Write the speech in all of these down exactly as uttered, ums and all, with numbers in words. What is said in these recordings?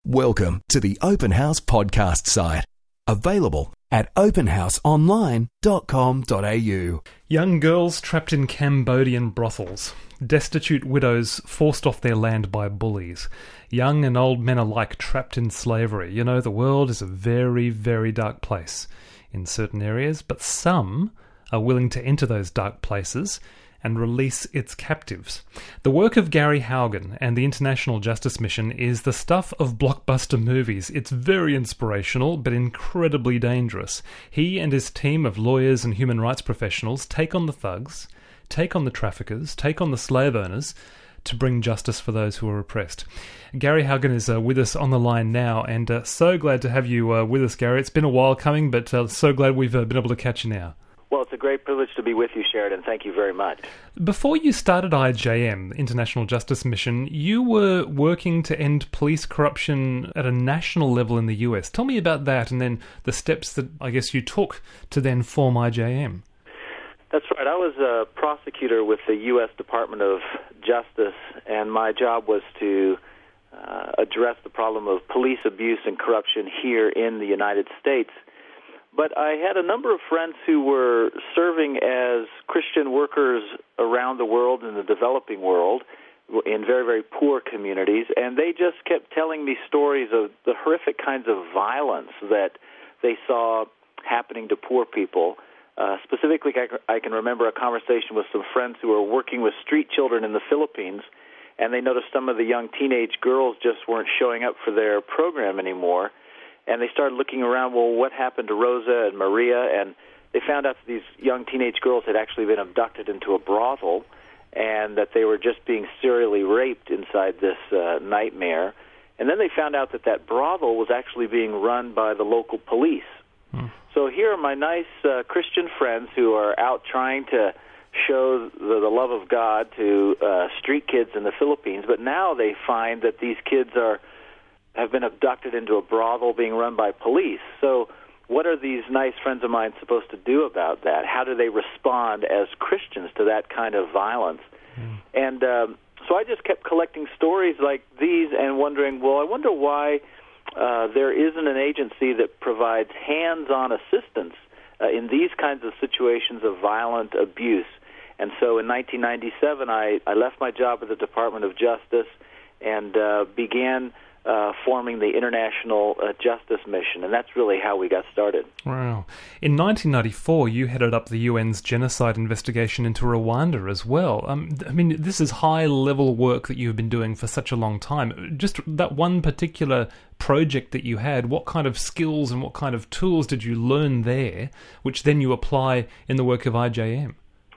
Welcome to the Open House podcast site. Available at open house online dot com dot a u. Young girls trapped in Cambodian brothels. Destitute widows forced off their land by bullies. Young and old men alike trapped in slavery. You know, the world is a very, very dark place in certain areas, but some are willing to enter those dark places and release its captives. The work of Gary Haugen and the International Justice Mission is the stuff of blockbuster movies. It's very inspirational, but incredibly dangerous. He and his team of lawyers and human rights professionals take on the thugs, take on the traffickers, take on the slave owners to bring justice for those who are oppressed. Gary Haugen is uh, with us on the line now, and uh, so glad to have you uh, with us, Gary. It's been a while coming, but uh, so glad we've uh, been able to catch you now. Well, it's a great privilege to be with you, Sheridan. Thank you very much. Before you started I J M, International Justice Mission, you were working to end police corruption at a national level in the U S. Tell me about that, and then the steps that I guess you took to then form I J M. That's right. I was a prosecutor with the U S Department of Justice, and my job was to uh, address the problem of police abuse and corruption here in the United States. But I had a number of friends who were serving as Christian workers around the world, in the developing world, in very, very poor communities, and they just kept telling me stories of the horrific kinds of violence that they saw happening to poor people. Uh, specifically, I can remember a conversation with some friends who were working with street children in the Philippines, and they noticed some of the young teenage girls just weren't showing up for their program anymore. And they started looking around, well, what happened to Rosa and Maria? And they found out that these young teenage girls had actually been abducted into a brothel, and that they were just being serially raped inside this uh, nightmare. And then they found out that that brothel was actually being run by the local police. Hmm. So here are my nice uh, Christian friends who are out trying to show the, the love of God to uh, street kids in the Philippines, but now they find that these kids are have been abducted into a brothel being run by police. So what are these nice friends of mine supposed to do about that? How do they respond as Christians to that kind of violence? Mm. And um, so I just kept collecting stories like these and wondering, well, I wonder why uh, there isn't an agency that provides hands-on assistance uh, in these kinds of situations of violent abuse. And so in nineteen ninety-seven, I, I left my job at the Department of Justice and uh, began Uh, forming the International uh, Justice Mission, and that's really how we got started. Wow. In nineteen ninety-four, you headed up the U N's genocide investigation into Rwanda as well. Um, I mean, this is high-level work that you've been doing for such a long time. Just that one particular project that you had, what kind of skills and what kind of tools did you learn there, which then you apply in the work of I J M?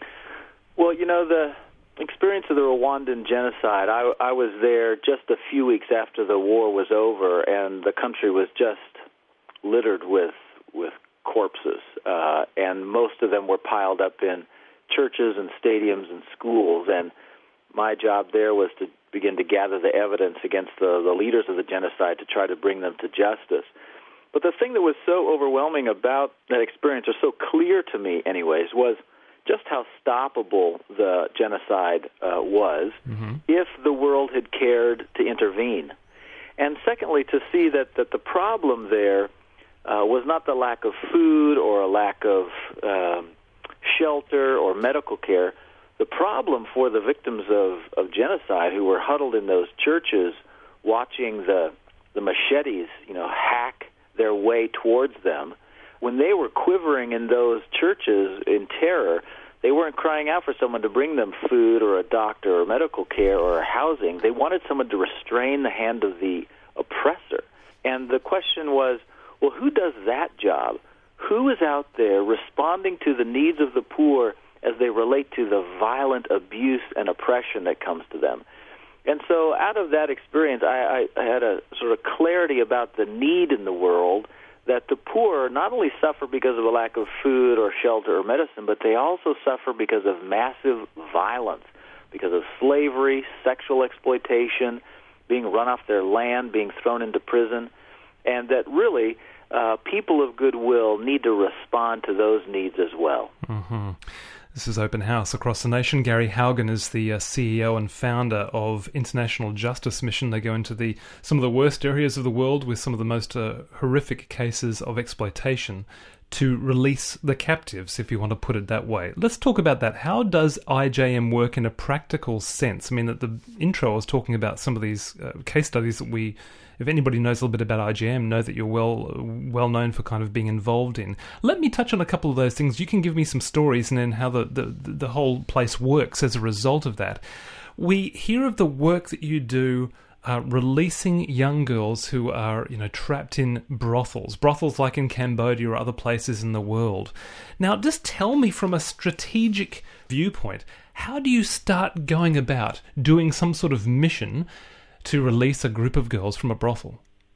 Well, you know, the experience of the Rwandan genocide, I, I was there just a few weeks after the war was over, and the country was just littered with with corpses, uh, and most of them were piled up in churches and stadiums and schools. And my job there was to begin to gather the evidence against the, the leaders of the genocide to try to bring them to justice. But the thing that was so overwhelming about that experience, or so clear to me anyways, was just how stoppable the genocide uh, was mm-hmm. if the world had cared to intervene. And secondly, to see that, that the problem there uh, was not the lack of food or a lack of um, shelter or medical care. The problem for the victims of, of genocide who were huddled in those churches watching the, the machetes, you know, hack their way towards them, when they were quivering in those churches in terror, they weren't crying out for someone to bring them food or a doctor or medical care or housing. They wanted someone to restrain the hand of the oppressor. And the question was, well, who does that job? Who is out there responding to the needs of the poor as they relate to the violent abuse and oppression that comes to them? And so out of that experience, I, I, I had a sort of clarity about the need in the world, that the poor not only suffer because of a lack of food or shelter or medicine, but they also suffer because of massive violence, because of slavery, sexual exploitation, being run off their land, being thrown into prison, and that really uh, people of goodwill need to respond to those needs as well. Mm-hmm. This is Open House across the nation. Gary Haugen is the uh, C E O and founder of International Justice Mission. They go into the some of the worst areas of the world with some of the most uh, horrific cases of exploitation to release the captives, if you want to put it that way. Let's talk about that. How does I J M work in a practical sense? I mean, at the intro I was talking about some of these uh, case studies that we, if anybody knows a little bit about I J M, know that you're well well known for kind of being involved in. Let me touch on a couple of those things. You can give me some stories and then how the, the, the whole place works as a result of that. We hear of the work that you do Uh, releasing young girls who are, you know, trapped in brothels, brothels like in Cambodia or other places in the world. Now, just tell me from a strategic viewpoint, how do you start going about doing some sort of mission to release a group of girls from a brothel?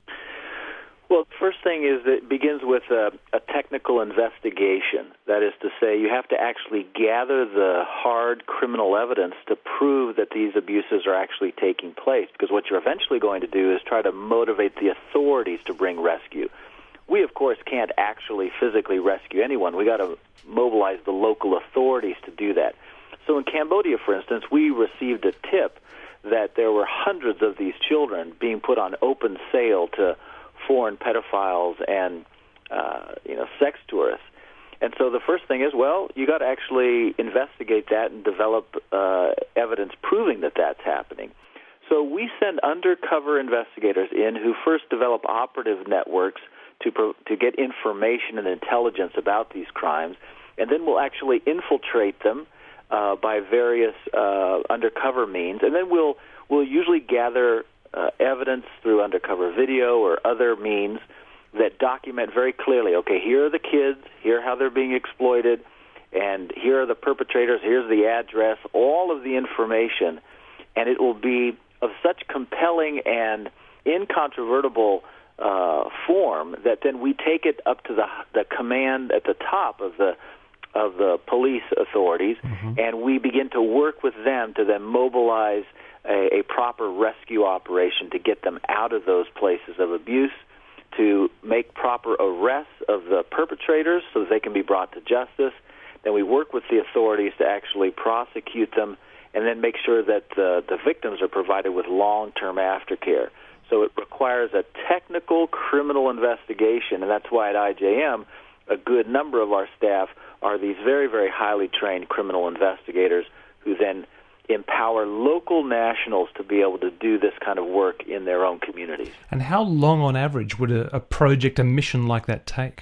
Well, the first thing is that it begins with a, a technical investigation. That is to say, you have to actually gather the hard criminal evidence to prove that these abuses are actually taking place, because what you're eventually going to do is try to motivate the authorities to bring rescue. We, of course, can't actually physically rescue anyone. We got to mobilize the local authorities to do that. So in Cambodia, for instance, we received a tip that there were hundreds of these children being put on open sale to foreign pedophiles and uh, you know sex tourists. And so the first thing is, well, you got to actually investigate that and develop uh, evidence proving that that's happening. So we send undercover investigators in who first develop operative networks to pro- to get information and intelligence about these crimes, and then we'll actually infiltrate them uh, by various uh, undercover means, and then we'll we'll usually gather Uh, evidence through undercover video or other means that document very clearly, okay, here are the kids, here how they're being exploited, and here are the perpetrators, here's the address, all of the information, and it will be of such compelling and incontrovertible uh, form that then we take it up to the the command at the top of the of the police authorities, mm-hmm. and we begin to work with them to then mobilize A, a proper rescue operation to get them out of those places of abuse, to make proper arrests of the perpetrators so that they can be brought to justice. Then we work with the authorities to actually prosecute them, and then make sure that the, the victims are provided with long-term aftercare. So it requires a technical criminal investigation, and that's why at I J M a good number of our staff are these very, very highly trained criminal investigators who then empower local nationals to be able to do this kind of work in their own communities. And how long on average would a, a project, a mission like that take?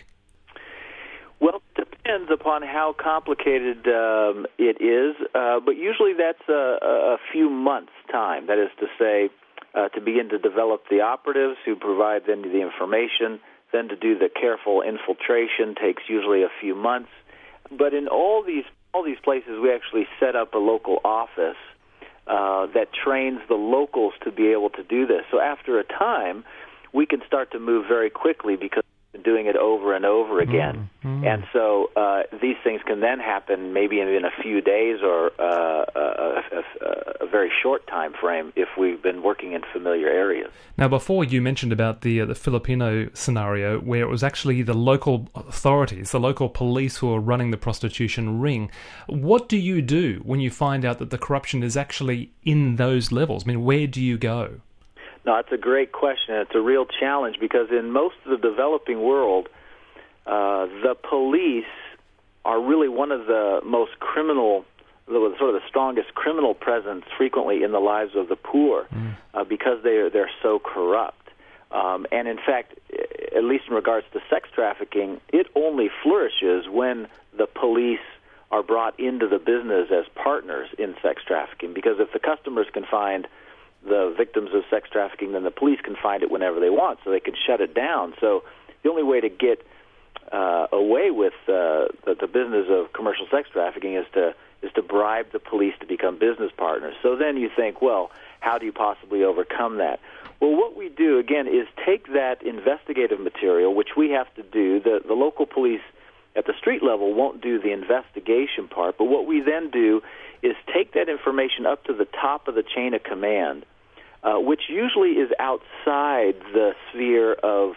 Well, it depends upon how complicated um, it is, uh, but usually that's a, a few months' time. That is to say, uh, to begin to develop the operatives who provide then the information, then to do the careful infiltration takes usually a few months. But in all these all these places, we actually set up a local office uh, that trains the locals to be able to do this. So after a time, we can start to move very quickly because we've been doing it over and over again. Mm-hmm. And so uh, these things can then happen maybe in, in a few days or uh, a, a, a very short time frame if we've been working in familiar areas. Now, before you mentioned about the uh, the Filipino scenario where it was actually the local authorities, the local police who are running the prostitution ring. What do you do when you find out that the corruption is actually in those levels? I mean, where do you go? No, it's a great question. It's a real challenge because in most of the developing world, uh, the police are really one of the most criminal, the, sort of the strongest criminal presence frequently in the lives of the poor mm. uh, because they're, they're so corrupt. Um, and in fact, at least in regards to sex trafficking, it only flourishes when the police are brought into the business as partners in sex trafficking, because if the customers can find the victims of sex trafficking, then the police can find it whenever they want, so they can shut it down. So the only way to get uh, away with uh, the, the business of commercial sex trafficking is to is to bribe the police to become business partners. So then you think, well, how do you possibly overcome that? Well, what we do, again, is take that investigative material, which we have to do. The, the local police at the street level won't do the investigation part, but what we then do is take that information up to the top of the chain of command, uh, which usually is outside the sphere of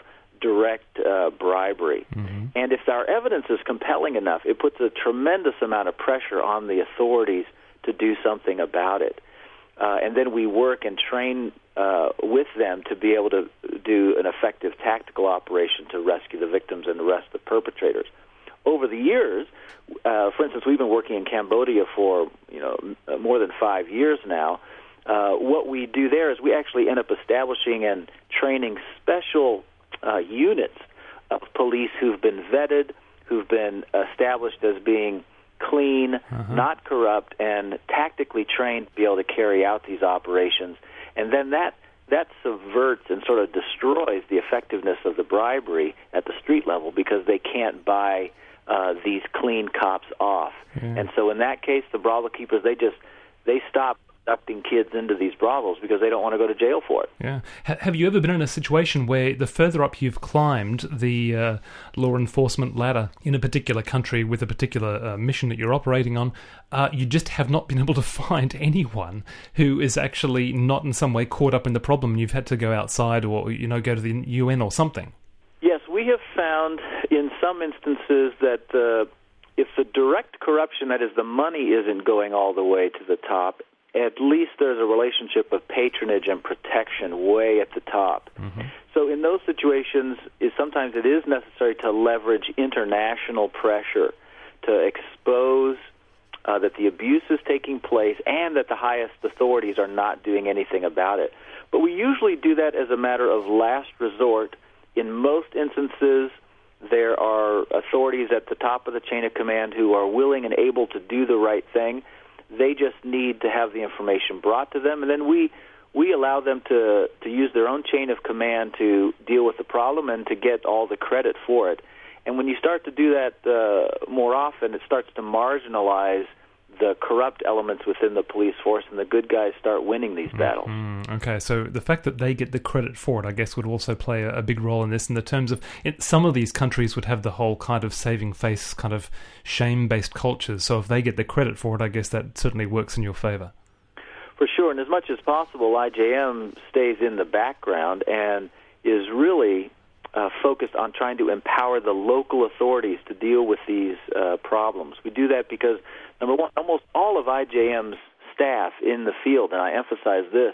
direct uh, bribery. Mm-hmm. And if our evidence is compelling enough, it puts a tremendous amount of pressure on the authorities to do something about it. Uh, and then we work and train uh, with them to be able to do an effective tactical operation to rescue the victims and arrest the perpetrators. Over the years, uh, for instance, we've been working in Cambodia for you know m- more than five years now. Uh, what we do there is we actually end up establishing and training special uh, units of police who've been vetted, who've been established as being clean, uh-huh. not corrupt, and tactically trained to be able to carry out these operations. And then that that subverts and sort of destroys the effectiveness of the bribery at the street level because they can't buy uh, these clean cops off. Yeah. And so in that case, the brothel keepers, they just they stop abducting kids into these brothels because they don't want to go to jail for it. Yeah. H- have you ever been in a situation where the further up you've climbed the uh, law enforcement ladder in a particular country with a particular uh, mission that you're operating on, uh, you just have not been able to find anyone who is actually not in some way caught up in the problem and you've had to go outside or, you know, go to the U N or something? Yes, we have found in some instances that uh, if the direct corruption, that is the money, isn't going all the way to the top, at least there's a relationship of patronage and protection way at the top. Mm-hmm. So in those situations, is sometimes it is necessary to leverage international pressure to expose uh, that the abuse is taking place and that the highest authorities are not doing anything about it. But we usually do that as a matter of last resort. In most instances, there are authorities at the top of the chain of command who are willing and able to do the right thing. They just need to have the information brought to them, and then we we allow them to, to use their own chain of command to deal with the problem and to get all the credit for it. And when you start to do that uh, more often, it starts to marginalize the corrupt elements within the police force, and the good guys start winning these battles. Mm-hmm. Okay, so the fact that they get the credit for it, I guess, would also play a, a big role in this, in the terms of it, some of these countries would have the whole kind of saving face, kind of shame-based cultures, so if they get the credit for it, I guess that certainly works in your favor. For sure, and as much as possible, I J M stays in the background and is really uh, focused on trying to empower the local authorities to deal with these uh, problems. We do that because, number one, almost all of I J M's staff in the field, and I emphasize this,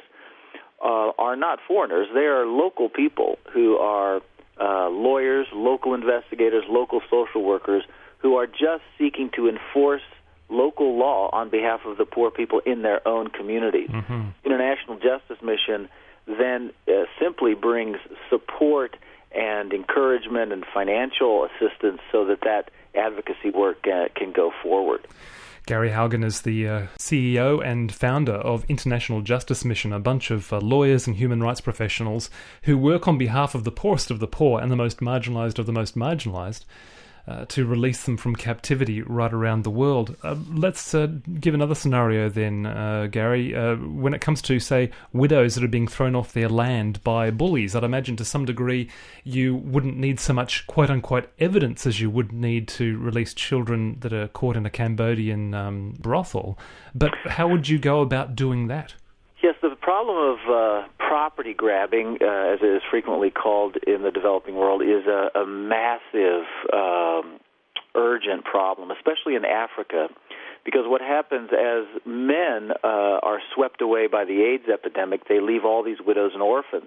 uh, are not foreigners. They are local people who are uh, lawyers, local investigators, local social workers who are just seeking to enforce local law on behalf of the poor people in their own communities. Mm-hmm. International Justice Mission then uh, simply brings support and encouragement and financial assistance so that that advocacy work uh, can go forward. Gary Haugen is the uh, C E O and founder of International Justice Mission, a bunch of uh, lawyers and human rights professionals who work on behalf of the poorest of the poor and the most marginalized of the most marginalized uh, to release them from captivity right around the world. Uh, let's uh, give another scenario then, uh, Gary. Uh, when it comes to, say, widows that are being thrown off their land by bullies, I'd imagine to some degree you wouldn't need so much quote-unquote evidence as you would need to release children that are caught in a Cambodian um, brothel. But how would you go about doing that? Yes, the problem of uh, property grabbing, uh, as it is frequently called in the developing world, is a, a massive, um, urgent problem, especially in Africa, because what happens as men uh, are swept away by the AIDS epidemic, they leave all these widows and orphans.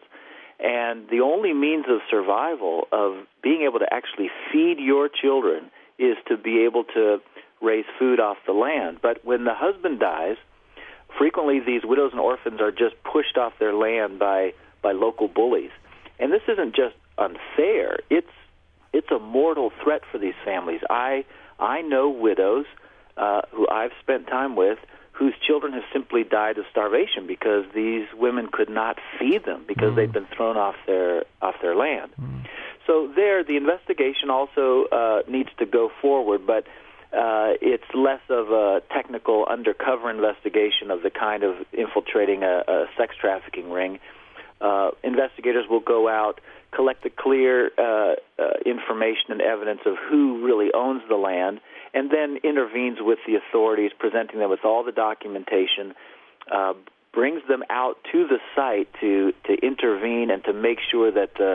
And the only means of survival, of being able to actually feed your children, is to be able to raise food off the land. But when the husband dies, frequently these widows and orphans are just pushed off their land by, by local bullies. And this isn't just unfair. It's it's a mortal threat for these families. I I know widows uh, who I've spent time with whose children have simply died of starvation because these women could not feed them because mm. they've been thrown off their off their land. Mm. So there, the investigation also uh, needs to go forward, but Uh, it's less of a technical undercover investigation of the kind of infiltrating a, a sex trafficking ring. Uh, investigators will go out, collect the clear uh, uh, information and evidence of who really owns the land, and then intervenes with the authorities, presenting them with all the documentation, uh, brings them out to the site to, to intervene and to make sure that uh,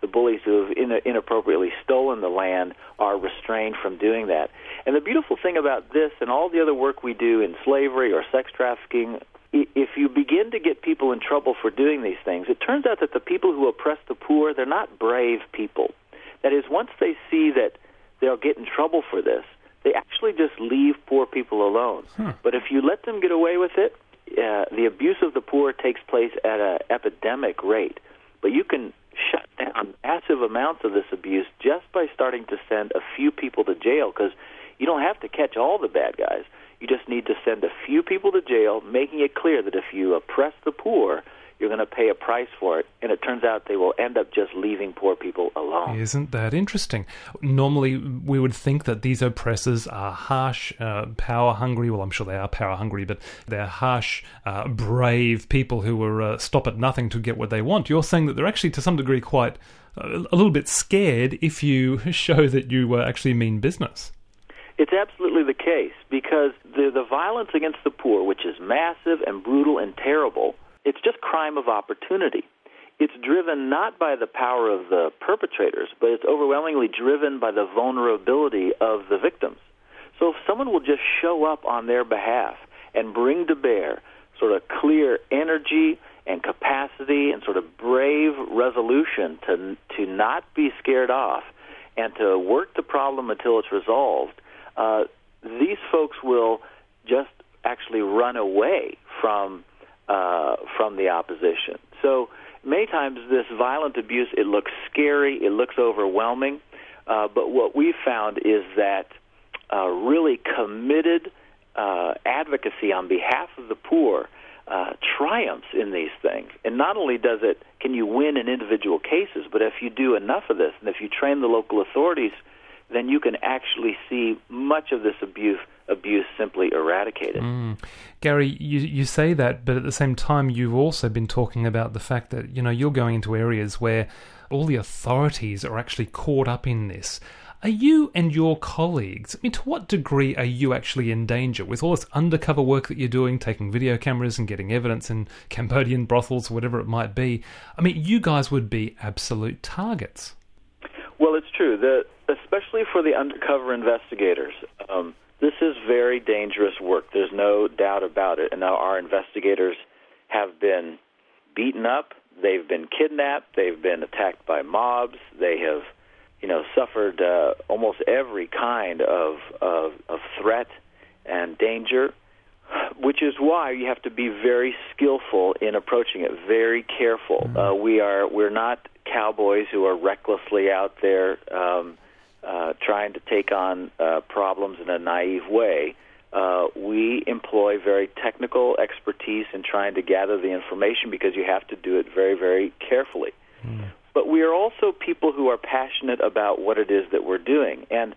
the bullies who have in, inappropriately stolen the land are restrained from doing that. And the beautiful thing about this and all the other work we do in slavery or sex trafficking, if you begin to get people in trouble for doing these things, it turns out that the people who oppress the poor, they're not brave people. That is, once they see that they'll get in trouble for this, they actually just leave poor people alone. Hmm. But if you let them get away with it, uh, the abuse of the poor takes place at an epidemic rate. But you can shut down massive amounts of this abuse just by starting to send a few people to jail, because you don't have to catch all the bad guys. You just need to send a few people to jail, making it clear that if you oppress the poor, you're going to pay a price for it, and it turns out they will end up just leaving poor people alone. Isn't that interesting? Normally, we would think that these oppressors are harsh, uh, power-hungry. Well, I'm sure they are power-hungry, but they're harsh, uh, brave people who will uh, stop at nothing to get what they want. You're saying that they're actually, to some degree, quite uh, a little bit scared if you show that you uh, actually mean business. It's absolutely the case, because the, the violence against the poor, which is massive and brutal and terrible, it's just crime of opportunity. It's driven not by the power of the perpetrators, but it's overwhelmingly driven by the vulnerability of the victims. So if someone will just show up on their behalf and bring to bear sort of clear energy and capacity and sort of brave resolution to to not be scared off and to work the problem until it's resolved, uh, these folks will just actually run away from uh, from the opposition. So many times this violent abuse, it looks scary, it looks overwhelming, uh, but what we've found is that uh, really committed uh, advocacy on behalf of the poor uh, triumphs in these things. And not only does it, can you win in individual cases, but if you do enough of this, and if you train the local authorities, then you can actually see much of this abuse abuse simply eradicated. Mm. Gary, you you say that, but at the same time, you've also been talking about the fact that, you know, you're going into areas where all the authorities are actually caught up in this. Are you and your colleagues, I mean, to what degree are you actually in danger with all this undercover work that you're doing, taking video cameras and getting evidence in Cambodian brothels, whatever it might be? I mean, you guys would be absolute targets. Well, it's true, that especially for the undercover investigators. Um, this is very dangerous work. There's no doubt about it. And now our investigators have been beaten up. They've been kidnapped. They've been attacked by mobs. They have, you know, suffered uh, almost every kind of, of of threat and danger, which is why you have to be very skillful in approaching it, very careful. Mm-hmm. Uh, we are we're not cowboys who are recklessly out there um, uh, trying to take on uh, problems in a naive way. Uh, we employ very technical expertise in trying to gather the information because you have to do it very, very carefully. Mm. But we are also people who are passionate about what it is that we're doing. And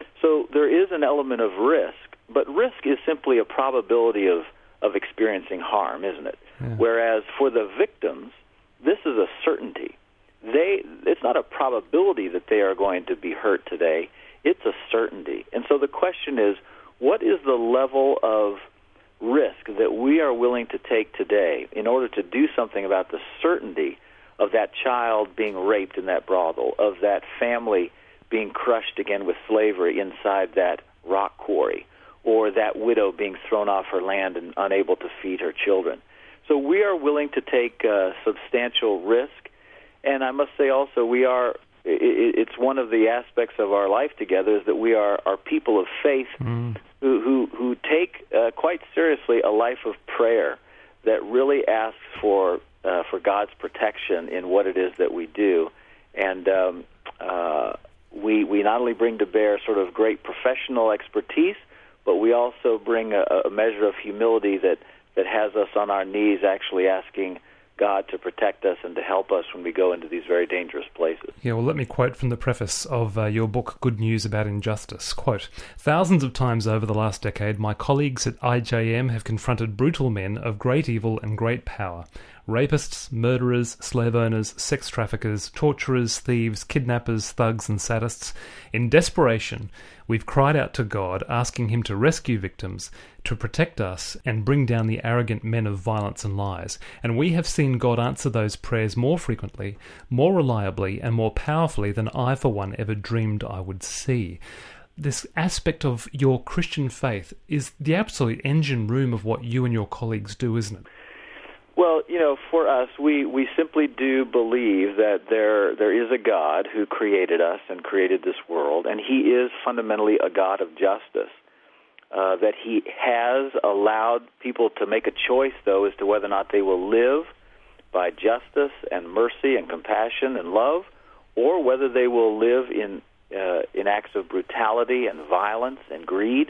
so there is an element of risk, but risk is simply a probability of, of experiencing harm, isn't it? Yeah. Whereas for the victims, this is a certainty. They, it's not a probability that they are going to be hurt today. It's a certainty. And so the question is, what is the level of risk that we are willing to take today in order to do something about the certainty of that child being raped in that brothel, of that family being crushed again with slavery inside that rock quarry, or that widow being thrown off her land and unable to feed her children? So we are willing to take uh, substantial risk. And I must say also, we are, it's one of the aspects of our life together is that we are, are people of faith mm. who, who, who take uh, quite seriously a life of prayer that really asks for uh, for God's protection in what it is that we do. And um, uh, we, we not only bring to bear sort of great professional expertise, but we also bring a, a measure of humility that, that has us on our knees actually asking God to protect us and to help us when we go into these very dangerous places. Yeah, well, let me quote from the preface of uh, your book, Good News About Injustice. Quote, "Thousands of times over the last decade, my colleagues at I J M have confronted brutal men of great evil and great power. Rapists, murderers, slave owners, sex traffickers, torturers, thieves, kidnappers, thugs and sadists. In desperation, we've cried out to God, asking him to rescue victims, to protect us, and bring down the arrogant men of violence and lies. And we have seen God answer those prayers more frequently, more reliably, and more powerfully than I, for one, ever dreamed I would see. This aspect of your Christian faith is the absolute engine room of what you and your colleagues do, isn't it? Well, you know, for us, we, we simply do believe that there there is a God who created us and created this world, and he is fundamentally a God of justice. Uh, that he has allowed people to make a choice, though, as to whether or not they will live by justice and mercy and compassion and love, or whether they will live in uh, in acts of brutality and violence and greed.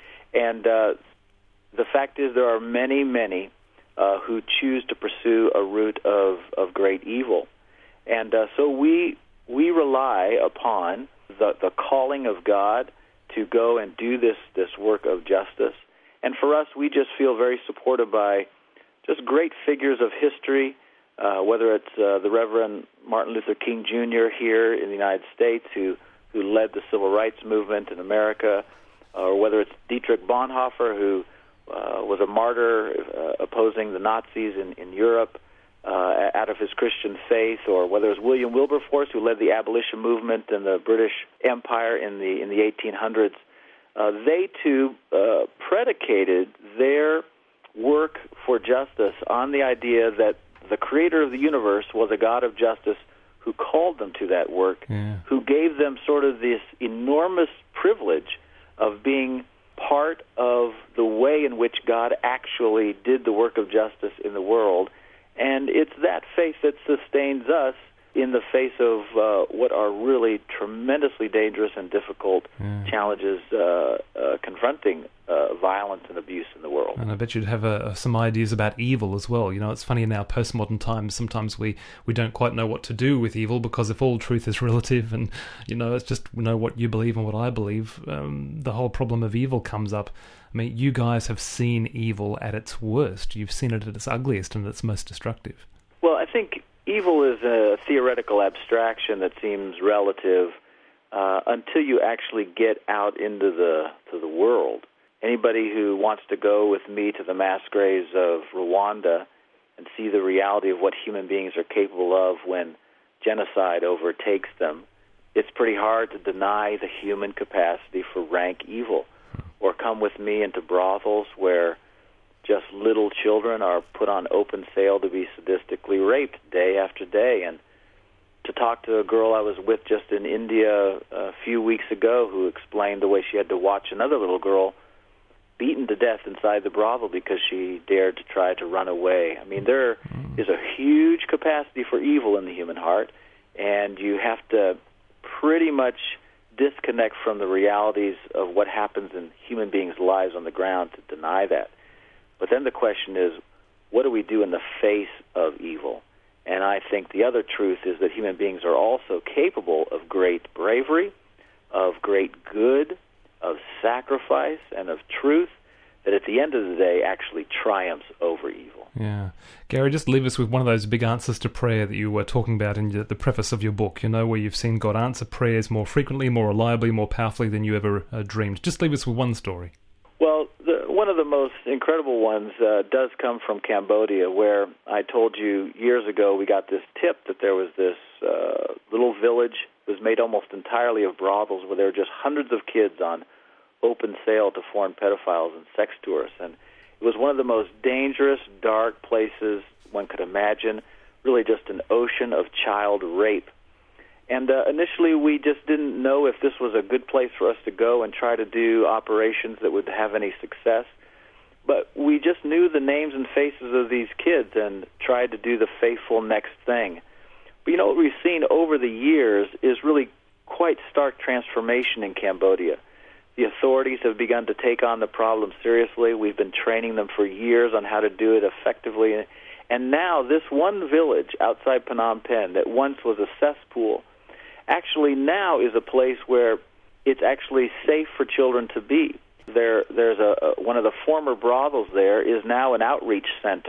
And uh, the fact is there are many, many Uh, who choose to pursue a route of, of great evil. And uh, so we we rely upon the, the calling of God to go and do this, this work of justice. And for us, we just feel very supported by just great figures of history, uh, whether it's uh, the Reverend Martin Luther King Junior here in the United States, who, who led the civil rights movement in America, or whether it's Dietrich Bonhoeffer, who Uh, was a martyr uh, opposing the Nazis in, in Europe uh, out of his Christian faith, or whether it was William Wilberforce, who led the abolition movement in the British Empire in the in the eighteen hundreds. Uh, they too uh, predicated their work for justice on the idea that the creator of the universe was a God of justice who called them to that work, yeah. who gave them sort of this enormous privilege of being part of the way in which God actually did the work of justice in the world. And it's that faith that sustains us in the face of uh, what are really tremendously dangerous and difficult yeah. challenges uh, uh, confronting uh, violence and abuse in the world. And I bet you'd have uh, some ideas about evil as well. You know, it's funny in our postmodern times, sometimes we, we don't quite know what to do with evil, because if all truth is relative and, you know, it's just, you know, what you believe and what I believe, um, the whole problem of evil comes up. I mean, you guys have seen evil at its worst. You've seen it at its ugliest and its most destructive. Well, I think evil is a theoretical abstraction that seems relative uh, until you actually get out into the to the world. Anybody who wants to go with me to the mass graves of Rwanda and see the reality of what human beings are capable of when genocide overtakes them, it's pretty hard to deny the human capacity for rank evil. Or come with me into brothels where just little children are put on open sale to be sadistically raped day after day. And to talk to a girl I was with just in India a few weeks ago who explained the way she had to watch another little girl beaten to death inside the brothel because she dared to try to run away. I mean, there is a huge capacity for evil in the human heart, and you have to pretty much disconnect from the realities of what happens in human beings' lives on the ground to deny that. But then the question is, what do we do in the face of evil? And I think the other truth is that human beings are also capable of great bravery, of great good, of sacrifice, and of truth, that at the end of the day actually triumphs over evil. Yeah. Gary, just leave us with one of those big answers to prayer that you were talking about in the preface of your book, you know, where you've seen God answer prayers more frequently, more reliably, more powerfully than you ever uh, dreamed. Just leave us with one story. Well, the, one of the most incredible ones uh, does come from Cambodia, where I told you years ago we got this tip that there was this uh, little village that was made almost entirely of brothels, where there were just hundreds of kids on open sale to foreign pedophiles and sex tourists. And it was one of the most dangerous, dark places one could imagine, really just an ocean of child rape. And uh, initially we just didn't know if this was a good place for us to go and try to do operations that would have any success. But we just knew the names and faces of these kids and tried to do the faithful next thing. But you know, what we've seen over the years is really quite stark transformation in Cambodia. The authorities have begun to take on the problem seriously. We've been training them for years on how to do it effectively. And now this one village outside Phnom Penh that once was a cesspool actually now is a place where it's actually safe for children to be. There, there's a, a one of the former brothels there is now an outreach center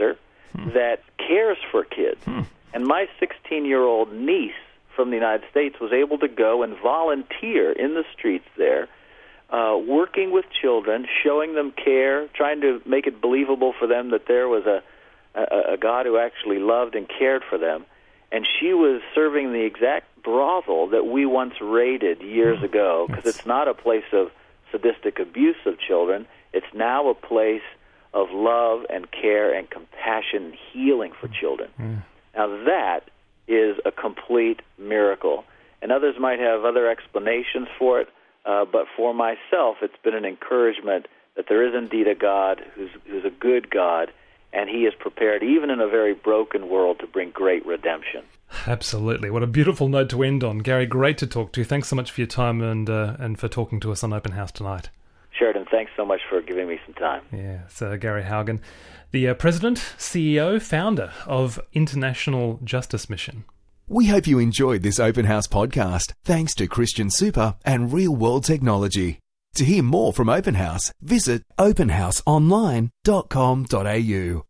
hmm. that cares for kids. Hmm. And my sixteen-year-old niece from the United States was able to go and volunteer in the streets there, uh, working with children, showing them care, trying to make it believable for them that there was a, a, a God who actually loved and cared for them. And she was serving the exact brothel that we once raided years ago, because it's not a place of sadistic abuse of children. It's now a place of love and care and compassion and healing for children. Mm. Now that is a complete miracle. And others might have other explanations for it, uh, but for myself, it's been an encouragement that there is indeed a God who's, who's a good God, and he is prepared, even in a very broken world, to bring great redemption. Absolutely. What a beautiful note to end on. Gary, great to talk to you. Thanks so much for your time and uh, and for talking to us on Open House tonight. Sheridan, thanks so much for giving me some time. Yeah, it's uh, Gary Haugen, the uh, President, C E O, founder of International Justice Mission. We hope you enjoyed this Open House podcast, thanks to Christian Super and Real World Technology. To hear more from Open House, visit open house online dot com dot a u.